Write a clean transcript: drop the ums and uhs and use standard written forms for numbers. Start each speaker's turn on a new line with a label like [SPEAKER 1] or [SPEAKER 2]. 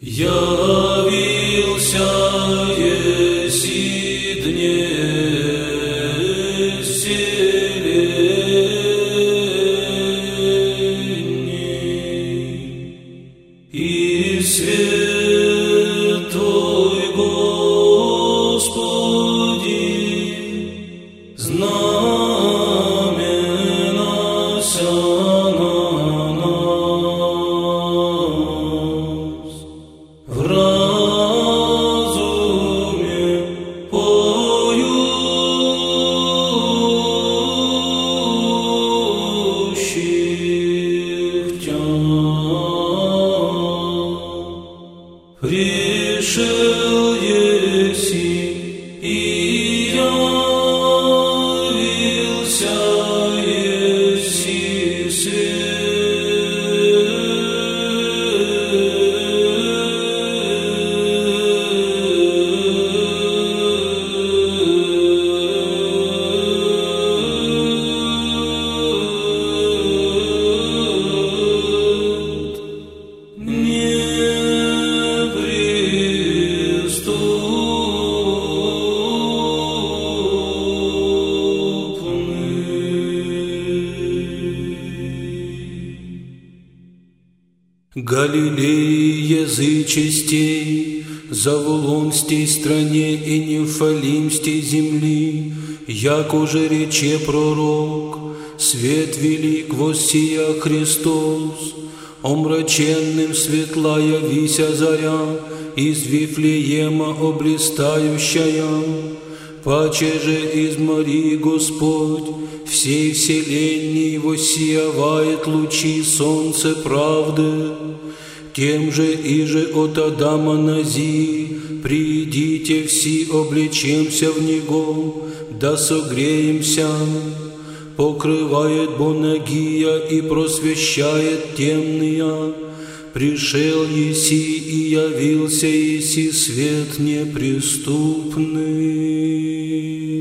[SPEAKER 1] Явился еси дне вселенней, и святой Господи знаменася на нас, в разуме поющих тя. Пришел еси и явился еси
[SPEAKER 2] Галилеи язычестей, Завулонстей стране и Нефалимстей земли, як уже рече пророк, свет велик воссия Христос, омраченным светла явися заря, из Вифлеема облистающая, паче же из Марии Господь всей вселенной воссиявает лучи солнце правды. Тем же иже от Адама нази, придите все, облечемся в Него, да согреемся. Покрывает бонагия и просвещает темные. Пришел еси и явился еси свет неприступный.